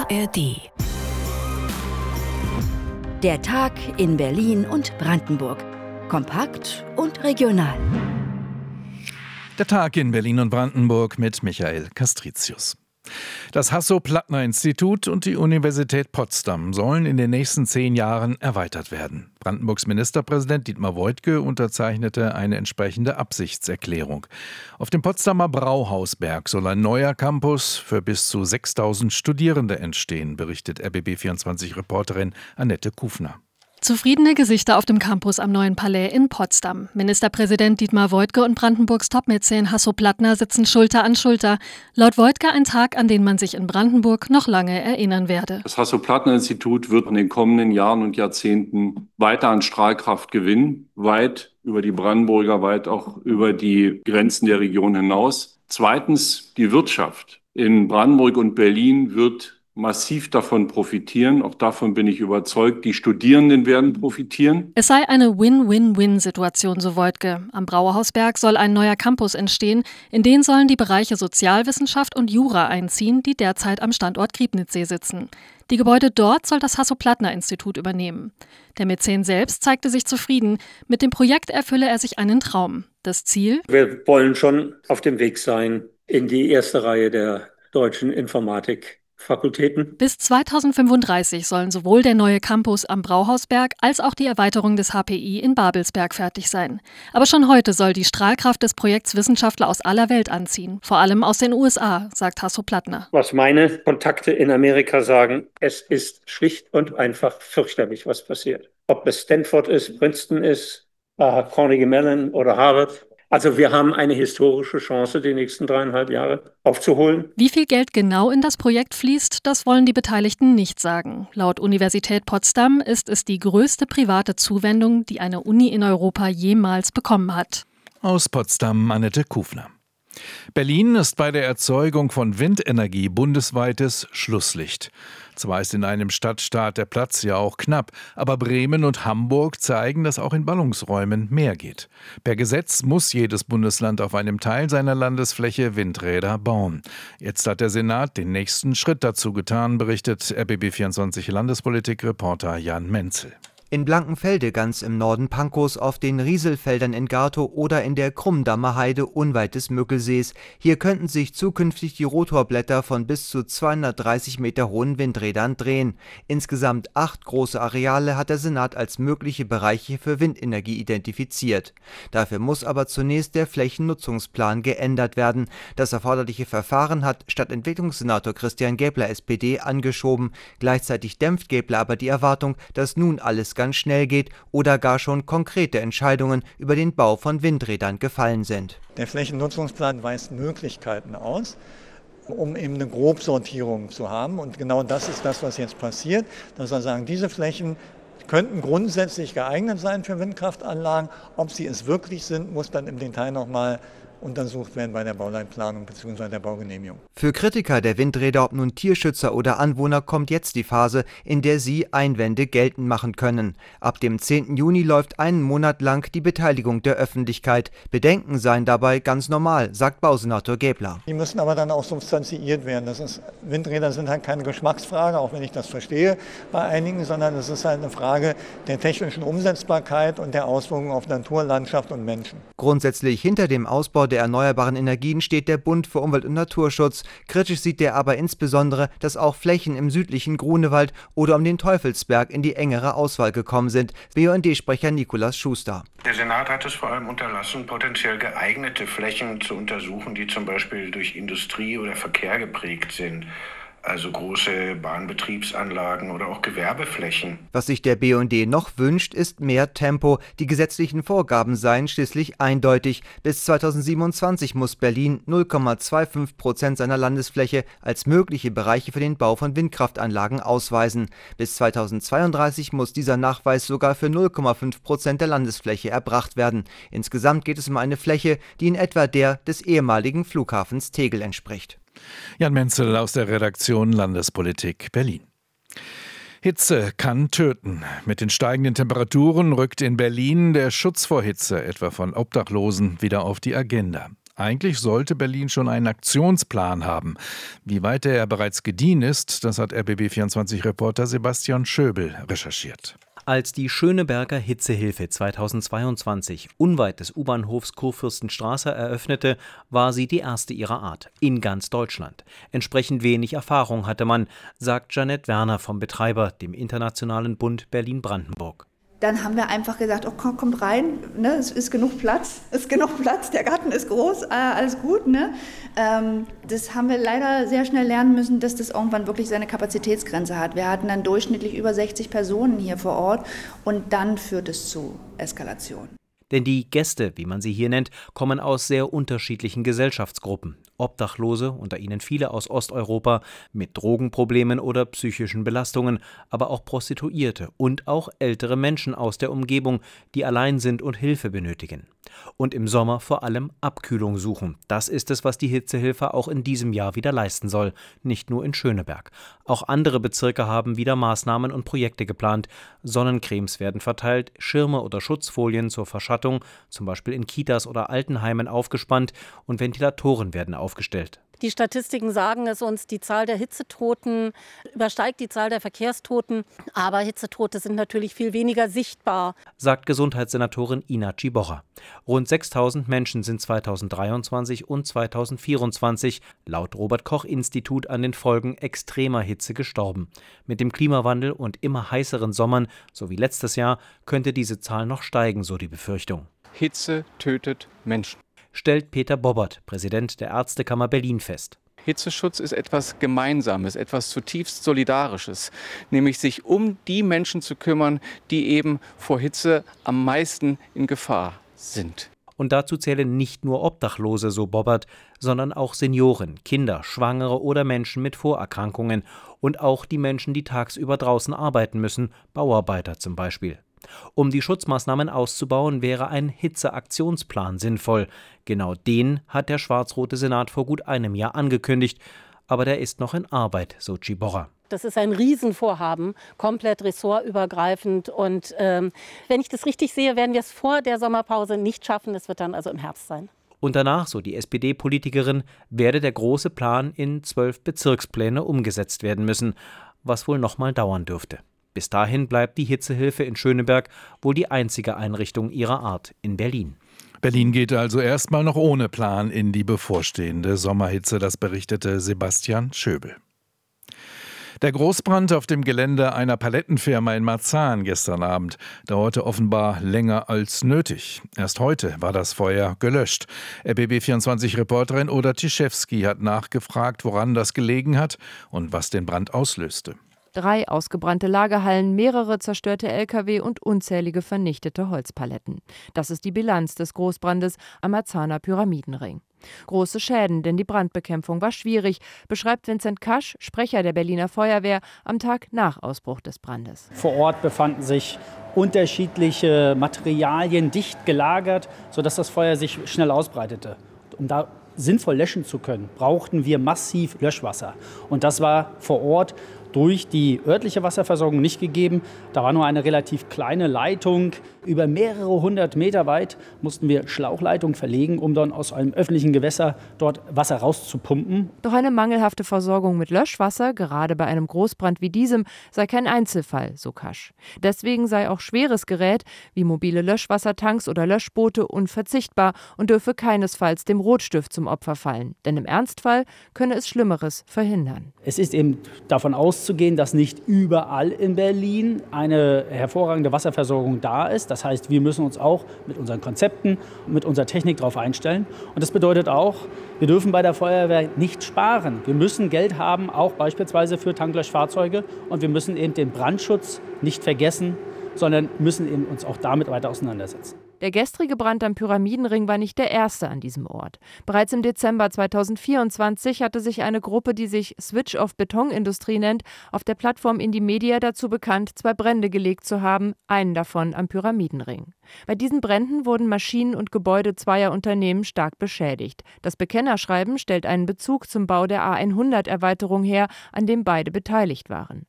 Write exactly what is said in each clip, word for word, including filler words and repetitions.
R D. Der Tag in Berlin und Brandenburg. Kompakt und regional. Der Tag in Berlin und Brandenburg mit Michael Castricius. Das Hasso-Plattner-Institut und die Universität Potsdam sollen in den nächsten zehn Jahren erweitert werden. Brandenburgs Ministerpräsident Dietmar Woidke unterzeichnete eine entsprechende Absichtserklärung. Auf dem Potsdamer Brauhausberg soll ein neuer Campus für bis zu sechstausend Studierende entstehen, berichtet R B B vierundzwanzig-Reporterin Annette Kufner. Zufriedene Gesichter auf dem Campus am Neuen Palais in Potsdam. Ministerpräsident Dietmar Woidke und Brandenburgs Topmäzen Hasso Plattner sitzen Schulter an Schulter. Laut Woidke ein Tag, an den man sich in Brandenburg noch lange erinnern werde. Das Hasso-Plattner-Institut wird in den kommenden Jahren und Jahrzehnten weiter an Strahlkraft gewinnen, weit über die Brandenburger, weit auch über die Grenzen der Region hinaus. Zweitens, die Wirtschaft in Brandenburg und Berlin wird massiv davon profitieren. Auch davon bin ich überzeugt. Die Studierenden werden profitieren. Es sei eine Win-Win-Win-Situation, so Woidke. Am Brauhausberg soll ein neuer Campus entstehen. In den sollen die Bereiche Sozialwissenschaft und Jura einziehen, die derzeit am Standort Griebnitzsee sitzen. Die Gebäude dort soll das Hasso-Plattner-Institut übernehmen. Der Mäzen selbst zeigte sich zufrieden. Mit dem Projekt erfülle er sich einen Traum. Das Ziel? Wir wollen schon auf dem Weg sein in die erste Reihe der deutschen Informatik. Fakultäten. Bis zweitausendfünfunddreißig sollen sowohl der neue Campus am Brauhausberg als auch die Erweiterung des H P I in Babelsberg fertig sein. Aber schon heute soll die Strahlkraft des Projekts Wissenschaftler aus aller Welt anziehen, vor allem aus den U S A, sagt Hasso Plattner. Was meine Kontakte in Amerika sagen, es ist schlicht und einfach fürchterlich, was passiert. Ob es Stanford ist, Princeton ist, äh, Carnegie Mellon oder Harvard. Also wir haben eine historische Chance, die nächsten dreieinhalb Jahre aufzuholen. Wie viel Geld genau in das Projekt fließt, das wollen die Beteiligten nicht sagen. Laut Universität Potsdam ist es die größte private Zuwendung, die eine Uni in Europa jemals bekommen hat. Aus Potsdam Annette Kufner. Berlin ist bei der Erzeugung von Windenergie bundesweites Schlusslicht. Zwar ist in einem Stadtstaat der Platz ja auch knapp, aber Bremen und Hamburg zeigen, dass auch in Ballungsräumen mehr geht. Per Gesetz muss jedes Bundesland auf einem Teil seiner Landesfläche Windräder bauen. Jetzt hat der Senat den nächsten Schritt dazu getan, berichtet R B B vierundzwanzig Landespolitik-Reporter Jan Menzel. In Blankenfelde, ganz im Norden Pankows, auf den Rieselfeldern in Gatow oder in der Krummdammer Heide unweit des Müggelsees. Hier könnten sich zukünftig die Rotorblätter von bis zu zweihundertdreißig Meter hohen Windrädern drehen. Insgesamt acht große Areale hat der Senat als mögliche Bereiche für Windenergie identifiziert. Dafür muss aber zunächst der Flächennutzungsplan geändert werden. Das erforderliche Verfahren hat Stadtentwicklungssenator Christian Gäbler S P D angeschoben. Gleichzeitig dämpft Gäbler aber die Erwartung, dass nun alles ganz schnell geht oder gar schon konkrete Entscheidungen über den Bau von Windrädern gefallen sind. Der Flächennutzungsplan weist Möglichkeiten aus, um eben eine Grobsortierung zu haben. Und genau das ist das, was jetzt passiert, dass wir sagen, diese Flächen könnten grundsätzlich geeignet sein für Windkraftanlagen. Ob sie es wirklich sind, muss dann im Detail nochmal untersucht werden bei der Bauleitplanung bzw. der Baugenehmigung. Für Kritiker der Windräder, ob nun Tierschützer oder Anwohner, kommt jetzt die Phase, in der sie Einwände geltend machen können. Ab dem zehnten Juni läuft einen Monat lang die Beteiligung der Öffentlichkeit. Bedenken seien dabei ganz normal, sagt Bausenator Gäbler. Die müssen aber dann auch substanziiert werden. Das ist, Windräder sind halt keine Geschmacksfrage, auch wenn ich das verstehe bei einigen, sondern es ist halt eine Frage der technischen Umsetzbarkeit und der Auswirkungen auf Natur, Landschaft und Menschen. Grundsätzlich hinter dem Ausbau der erneuerbaren Energien steht der Bund für Umwelt- und Naturschutz. Kritisch sieht er aber insbesondere, dass auch Flächen im südlichen Grunewald oder um den Teufelsberg in die engere Auswahl gekommen sind. B U N D-Sprecher Nikolaus Schuster. Der Senat hat es vor allem unterlassen, potenziell geeignete Flächen zu untersuchen, die zum Beispiel durch Industrie oder Verkehr geprägt sind. Also große Bahnbetriebsanlagen oder auch Gewerbeflächen. Was sich der B U N D noch wünscht, ist mehr Tempo. Die gesetzlichen Vorgaben seien schließlich eindeutig. Bis zweitausendsiebenundzwanzig muss Berlin null Komma fünfundzwanzig Prozent seiner Landesfläche als mögliche Bereiche für den Bau von Windkraftanlagen ausweisen. Bis zweitausendzweiunddreißig muss dieser Nachweis sogar für null Komma fünf Prozent der Landesfläche erbracht werden. Insgesamt geht es um eine Fläche, die in etwa der des ehemaligen Flughafens Tegel entspricht. Jan Menzel aus der Redaktion Landespolitik Berlin. Hitze kann töten. Mit den steigenden Temperaturen rückt in Berlin der Schutz vor Hitze, etwa von Obdachlosen, wieder auf die Agenda. Eigentlich sollte Berlin schon einen Aktionsplan haben. Wie weit er bereits gediehen ist, das hat R B B vierundzwanzig-Reporter Sebastian Schöbel recherchiert. Als die Schöneberger Hitzehilfe zweitausendzweiundzwanzig unweit des U-Bahnhofs Kurfürstenstraße eröffnete, war sie die erste ihrer Art in ganz Deutschland. Entsprechend wenig Erfahrung hatte man, sagt Janette Werner vom Betreiber, dem Internationalen Bund Berlin-Brandenburg. Dann haben wir einfach gesagt, oh, komm, kommt rein, ne, es ist genug Platz, es ist genug Platz, der Garten ist groß, äh, alles gut. Ne? Ähm, das haben wir leider sehr schnell lernen müssen, dass das irgendwann wirklich seine Kapazitätsgrenze hat. Wir hatten dann durchschnittlich über sechzig Personen hier vor Ort und dann führt es zu Eskalation. Denn die Gäste, wie man sie hier nennt, kommen aus sehr unterschiedlichen Gesellschaftsgruppen. Obdachlose, unter ihnen viele aus Osteuropa, mit Drogenproblemen oder psychischen Belastungen, aber auch Prostituierte und auch ältere Menschen aus der Umgebung, die allein sind und Hilfe benötigen. Und im Sommer vor allem Abkühlung suchen. Das ist es, was die Hitzehilfe auch in diesem Jahr wieder leisten soll, nicht nur in Schöneberg. Auch andere Bezirke haben wieder Maßnahmen und Projekte geplant. Sonnencremes werden verteilt, Schirme oder Schutzfolien zur Verschattung, zum Beispiel in Kitas oder Altenheimen aufgespannt und Ventilatoren werden aufgestellt. Die Statistiken sagen es uns, die Zahl der Hitzetoten übersteigt die Zahl der Verkehrstoten, aber Hitzetote sind natürlich viel weniger sichtbar, sagt Gesundheitssenatorin Ina Ciborra. Rund sechstausend Menschen sind zweitausenddreiundzwanzig und zweitausendvierundzwanzig laut Robert-Koch-Institut an den Folgen extremer Hitze gestorben. Mit dem Klimawandel und immer heißeren Sommern, so wie letztes Jahr, könnte diese Zahl noch steigen, so die Befürchtung. Hitze tötet Menschen, stellt Peter Bobbert, Präsident der Ärztekammer Berlin, fest. Hitzeschutz ist etwas Gemeinsames, etwas zutiefst Solidarisches, nämlich sich um die Menschen zu kümmern, die eben vor Hitze am meisten in Gefahr sind. Und dazu zählen nicht nur Obdachlose, so Bobbert, sondern auch Senioren, Kinder, Schwangere oder Menschen mit Vorerkrankungen und auch die Menschen, die tagsüber draußen arbeiten müssen, Bauarbeiter zum Beispiel. Um die Schutzmaßnahmen auszubauen, wäre ein Hitzeaktionsplan sinnvoll. Genau den hat der schwarz-rote Senat vor gut einem Jahr angekündigt. Aber der ist noch in Arbeit, so Ciborra. Das ist ein Riesenvorhaben, komplett ressortübergreifend. Und ähm, wenn ich das richtig sehe, werden wir es vor der Sommerpause nicht schaffen. Es wird dann also im Herbst sein. Und danach, so die S P D-Politikerin, werde der große Plan in zwölf Bezirkspläne umgesetzt werden müssen, was wohl noch mal dauern dürfte. Bis dahin bleibt die Hitzehilfe in Schöneberg wohl die einzige Einrichtung ihrer Art in Berlin. Berlin geht also erstmal noch ohne Plan in die bevorstehende Sommerhitze, das berichtete Sebastian Schöbel. Der Großbrand auf dem Gelände einer Palettenfirma in Marzahn gestern Abend dauerte offenbar länger als nötig. Erst heute war das Feuer gelöscht. R B B vierundzwanzig-Reporterin Oda Tischewski hat nachgefragt, woran das gelegen hat und was den Brand auslöste. Drei ausgebrannte Lagerhallen, mehrere zerstörte L K W und unzählige vernichtete Holzpaletten. Das ist die Bilanz des Großbrandes am Marzahner Pyramidenring. Große Schäden, denn die Brandbekämpfung war schwierig, beschreibt Vincent Kasch, Sprecher der Berliner Feuerwehr, am Tag nach Ausbruch des Brandes. Vor Ort befanden sich unterschiedliche Materialien dicht gelagert, sodass das Feuer sich schnell ausbreitete. Um da sinnvoll löschen zu können, brauchten wir massiv Löschwasser. Und das war vor Ort durch die örtliche Wasserversorgung nicht gegeben. Da war nur eine relativ kleine Leitung. Über mehrere hundert Meter weit mussten wir Schlauchleitungen verlegen, um dann aus einem öffentlichen Gewässer dort Wasser rauszupumpen. Doch eine mangelhafte Versorgung mit Löschwasser, gerade bei einem Großbrand wie diesem, sei kein Einzelfall, so Kasch. Deswegen sei auch schweres Gerät wie mobile Löschwassertanks oder Löschboote unverzichtbar und dürfe keinesfalls dem Rotstift zum Opfer fallen. Denn im Ernstfall könne es Schlimmeres verhindern. Es ist eben davon auszugehen, dass nicht überall in Berlin eine hervorragende Wasserversorgung da ist. Das heißt, wir müssen uns auch mit unseren Konzepten und mit unserer Technik darauf einstellen. Und das bedeutet auch, wir dürfen bei der Feuerwehr nicht sparen. Wir müssen Geld haben, auch beispielsweise für Tanklöschfahrzeuge. Und wir müssen eben den Brandschutz nicht vergessen, sondern müssen eben uns auch damit weiter auseinandersetzen. Der gestrige Brand am Pyramidenring war nicht der erste an diesem Ort. Bereits im Dezember zweitausendvierundzwanzig hatte sich eine Gruppe, die sich Switch of Betonindustrie nennt, auf der Plattform Indymedia dazu bekannt, zwei Brände gelegt zu haben, einen davon am Pyramidenring. Bei diesen Bränden wurden Maschinen und Gebäude zweier Unternehmen stark beschädigt. Das Bekennerschreiben stellt einen Bezug zum Bau der A hundert-Erweiterung her, an dem beide beteiligt waren.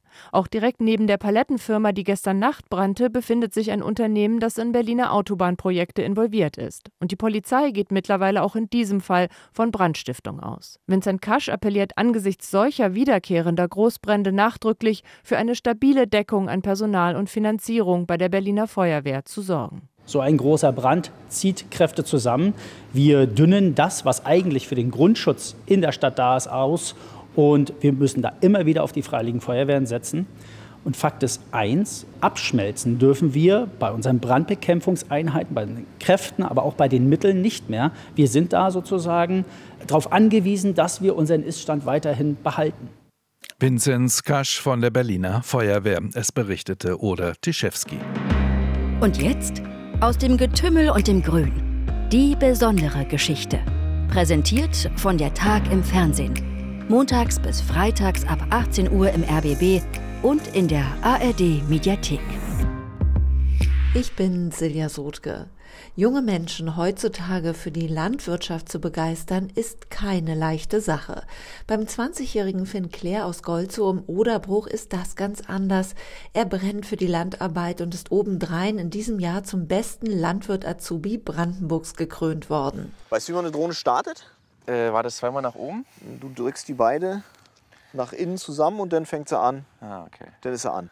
Auch direkt neben der Palettenfirma, die gestern Nacht brannte, befindet sich ein Unternehmen, das in Berliner Autobahnprojekte involviert ist. Und die Polizei geht mittlerweile auch in diesem Fall von Brandstiftung aus. Vincent Kasch appelliert angesichts solcher wiederkehrender Großbrände nachdrücklich für eine stabile Deckung an Personal und Finanzierung bei der Berliner Feuerwehr zu sorgen. So ein großer Brand zieht Kräfte zusammen. Wir dünnen das, was eigentlich für den Grundschutz in der Stadt da ist, aus. Und wir müssen da immer wieder auf die Freiwilligen Feuerwehren setzen. Und Fakt ist eins, abschmelzen dürfen wir bei unseren Brandbekämpfungseinheiten, bei den Kräften, aber auch bei den Mitteln nicht mehr. Wir sind da sozusagen darauf angewiesen, dass wir unseren Iststand weiterhin behalten. Vincent Kasch von der Berliner Feuerwehr. Es berichtete Oda Tischewski. Und jetzt aus dem Getümmel und dem Grün. Die besondere Geschichte. Präsentiert von der Tag im Fernsehen. Montags bis freitags ab achtzehn Uhr im R B B und in der A R D-Mediathek. Ich bin Silja Sotke. Junge Menschen heutzutage für die Landwirtschaft zu begeistern, ist keine leichte Sache. Beim zwanzigjährigen Finn Claire aus Golzow im Oderbruch ist das ganz anders. Er brennt für die Landarbeit und ist obendrein in diesem Jahr zum besten Landwirt-Azubi Brandenburgs gekrönt worden. Weißt du, wie man eine Drohne startet? Äh, war das zweimal nach oben? Du drückst die beide nach innen zusammen und dann fängt sie an. Ah, okay. Dann ist sie an.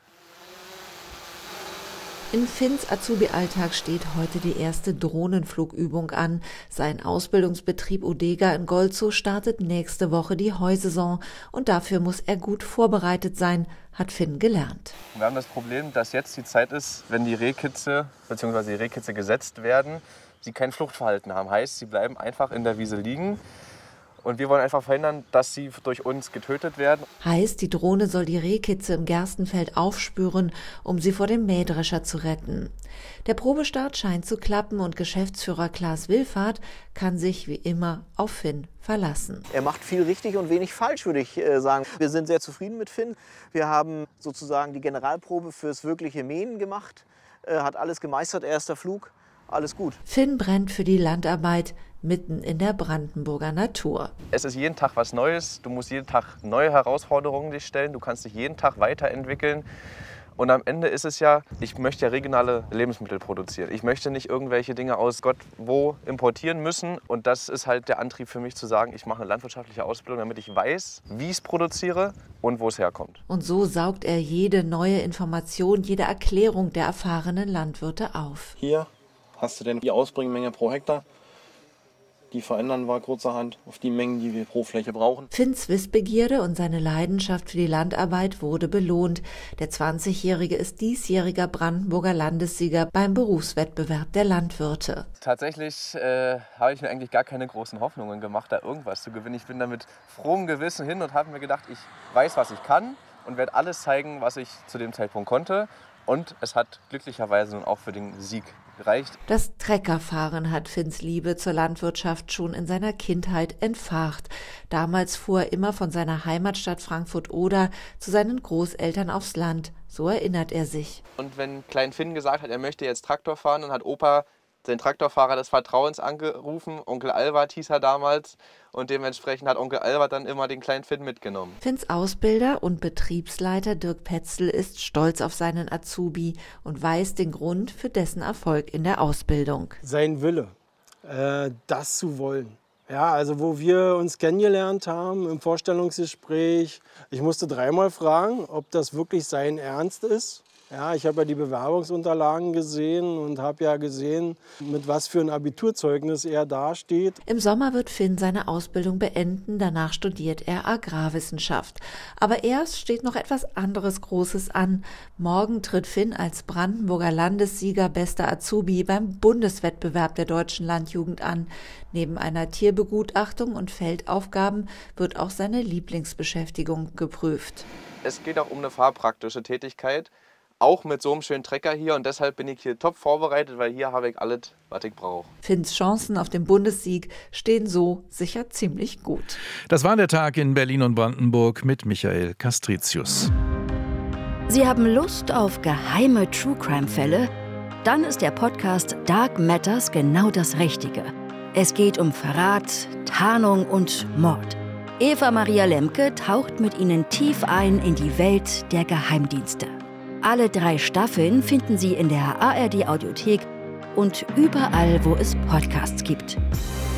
In Finns Azubi-Alltag steht heute die erste Drohnenflugübung an. Sein Ausbildungsbetrieb Odega in Golzow startet nächste Woche die Heusaison. Und dafür muss er gut vorbereitet sein, hat Finn gelernt. Wir haben das Problem, dass jetzt die Zeit ist, wenn die Rehkitze bzw. die Rehkitze gesetzt werden, sie kein Fluchtverhalten haben. Heißt, sie bleiben einfach in der Wiese liegen. Und wir wollen einfach verhindern, dass sie durch uns getötet werden. Heißt, die Drohne soll die Rehkitze im Gerstenfeld aufspüren, um sie vor dem Mähdrescher zu retten. Der Probestart scheint zu klappen und Geschäftsführer Klaas Willfahrt kann sich wie immer auf Finn verlassen. Er macht viel richtig und wenig falsch, würde ich sagen. Wir sind sehr zufrieden mit Finn. Wir haben sozusagen die Generalprobe fürs wirkliche Mähen gemacht. Er hat alles gemeistert, erster Flug. Alles gut. Finn brennt für die Landarbeit mitten in der Brandenburger Natur. Es ist jeden Tag was Neues. Du musst jeden Tag neue Herausforderungen dich stellen. Du kannst dich jeden Tag weiterentwickeln. Und am Ende ist es ja, ich möchte ja regionale Lebensmittel produzieren. Ich möchte nicht irgendwelche Dinge aus Gott wo importieren müssen. Und das ist halt der Antrieb für mich zu sagen, ich mache eine landwirtschaftliche Ausbildung, damit ich weiß, wie ich es produziere und wo es herkommt. Und so saugt er jede neue Information, jede Erklärung der erfahrenen Landwirte auf. Hier hast du denn die Ausbringmenge pro Hektar. Die verändern wir kurzerhand auf die Mengen, die wir pro Fläche brauchen. Finns Wissbegierde und seine Leidenschaft für die Landarbeit wurde belohnt. Der zwanzigjährige ist diesjähriger Brandenburger Landessieger beim Berufswettbewerb der Landwirte. Tatsächlich äh, habe ich mir eigentlich gar keine großen Hoffnungen gemacht, da irgendwas zu gewinnen. Ich bin da mit frohem Gewissen hin und habe mir gedacht, ich weiß, was ich kann und werde alles zeigen, was ich zu dem Zeitpunkt konnte. Und es hat glücklicherweise nun auch für den Sieg gereicht. Das Treckerfahren hat Finns Liebe zur Landwirtschaft schon in seiner Kindheit entfacht. Damals fuhr er immer von seiner Heimatstadt Frankfurt-Oder zu seinen Großeltern aufs Land. So erinnert er sich. Und wenn Klein Finn gesagt hat, er möchte jetzt Traktor fahren, dann hat Opa den Traktorfahrer des Vertrauens angerufen. Onkel Albert hieß er damals. Und dementsprechend hat Onkel Albert dann immer den kleinen Finn mitgenommen. Finns Ausbilder und Betriebsleiter Dirk Petzl ist stolz auf seinen Azubi und weiß den Grund für dessen Erfolg in der Ausbildung. Sein Wille, äh, das zu wollen. Ja, also wo wir uns kennengelernt haben im Vorstellungsgespräch, ich musste dreimal fragen, ob das wirklich sein Ernst ist. Ja, ich habe ja die Bewerbungsunterlagen gesehen und habe ja gesehen, mit was für ein Abiturzeugnis er dasteht. Im Sommer wird Finn seine Ausbildung beenden, danach studiert er Agrarwissenschaft. Aber erst steht noch etwas anderes Großes an. Morgen tritt Finn als Brandenburger Landessieger bester Azubi beim Bundeswettbewerb der deutschen Landjugend an. Neben einer Tierbegutachtung und Feldaufgaben wird auch seine Lieblingsbeschäftigung geprüft. Es geht auch um eine fahrpraktische Tätigkeit. Auch mit so einem schönen Trecker hier und deshalb bin ich hier top vorbereitet, weil hier habe ich alles, was ich brauche. Finns Chancen auf den Bundessieg stehen so sicher ziemlich gut. Das war der Tag in Berlin und Brandenburg mit Michael Castricius. Sie haben Lust auf geheime True-Crime-Fälle? Dann ist der Podcast Dark Matters genau das Richtige. Es geht um Verrat, Tarnung und Mord. Eva Maria Lemke taucht mit Ihnen tief ein in die Welt der Geheimdienste. Alle drei Staffeln finden Sie in der A R D Audiothek und überall, wo es Podcasts gibt.